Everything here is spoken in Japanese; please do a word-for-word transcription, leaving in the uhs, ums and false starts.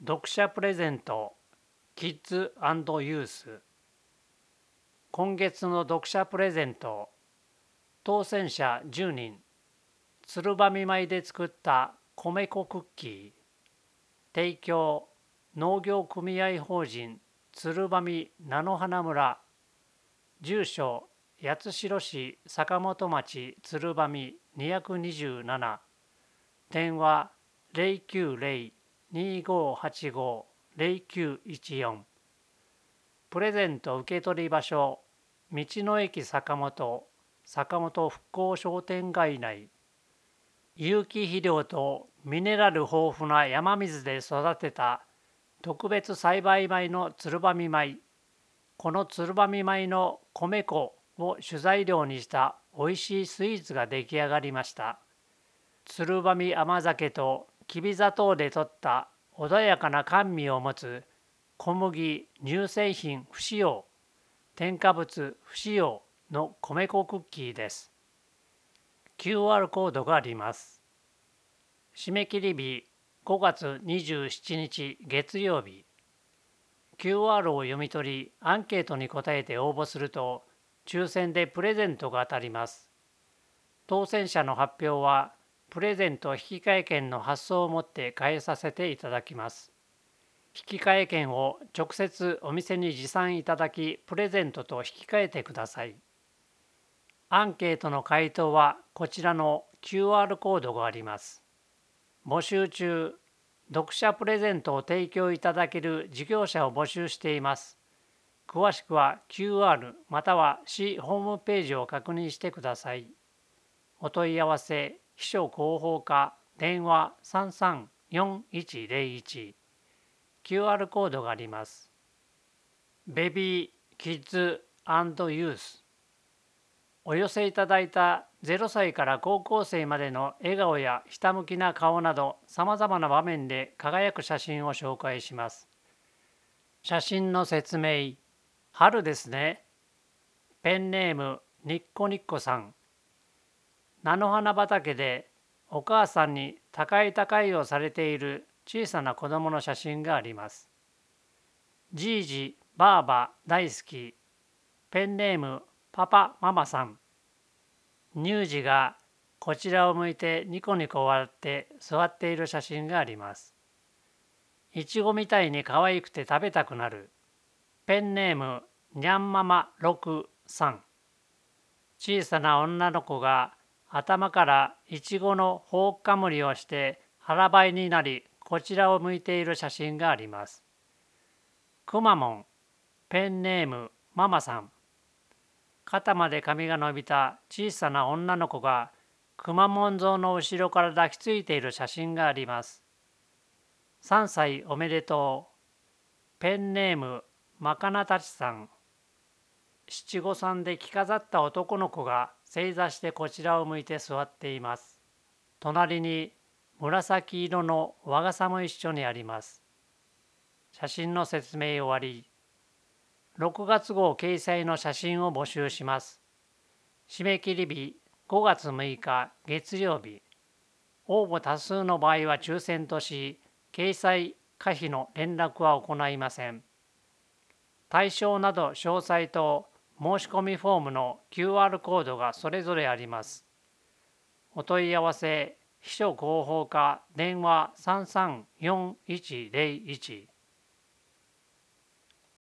読者プレゼントキッズ&ユース。今月の読者プレゼント、当選者じゅうにん、鶴羽米で作った米粉クッキー。提供、農業組合法人鶴羽菜の花村。住所、八代市坂本町鶴羽にひゃくにじゅうなな。電話ゼロきゅうゼロ にーごーはちごーゼロきゅういちよん。プレゼント受取場所、道の駅坂本、坂本復興商店街内。有機肥料とミネラル豊富な山水で育てた特別栽培米の鶴羽米。この鶴羽米の米粉を主材料にしたおいしいスイーツが出来上がりました。鶴羽甘酒ときび砂糖で取った穏やかな甘味を持つ小麦、乳製品不使用、添加物不使用の米粉クッキーです。キューアール コードがあります。締め切り日ごがつにじゅうしちにち月曜日。キューアール を読み取り、アンケートに答えて応募すると、抽選でプレゼントが当たります。当選者の発表は、プレゼント引換券の発送をもって返させていただきます。引換券を直接お店に持参いただき、プレゼントと引き換えてください。アンケートの回答はこちらの キューアール コードがあります。募集中、読者プレゼントを提供いただける事業者を募集しています。詳しくは キューアール または市ホームページを確認してください。お問い合わせ、秘書広報課、電話さんさんよんいちゼロいち。キューアール コードがあります。ベビー・キッズ&ユース。お寄せいただいたゼロさいから高校生までの笑顔やひたむきな顔などさまざまな場面で輝く写真を紹介します。写真の説明。春ですね。ペンネームにっこにっこさん。菜の花畑でお母さんに高い高いをされている小さな子供の写真があります。じいじ、ばあば大好き。ペンネームパパママさん。乳児がこちらを向いてニコニコ笑って座っている写真があります。いちごみたいに可愛くて食べたくなる。ペンネームにゃんママろくさん。小さな女の子が頭からいちごのほうかむりをして腹ばいになり、こちらを向いている写真があります。くまモン。ペンネームママさん。肩まで髪が伸びた小さな女の子がくまモン像の後ろから抱きついている写真があります。さんさいおめでとう。ペンネームまかなたちさん。七五三で着飾った男の子が正座してこちらを向いて座っています。隣に紫色の和傘も一緒にあります。写真の説明終わり。ろくがつ号掲載の写真を募集します。締め切り日ごがつむいか月曜日。応募多数の場合は抽選とし、掲載可否の連絡は行いません。対象など詳細と申し込みフォームの キューアール コードがそれぞれあります。お問い合わせ、秘書広報課、電話さんさんよんいちゼロいち。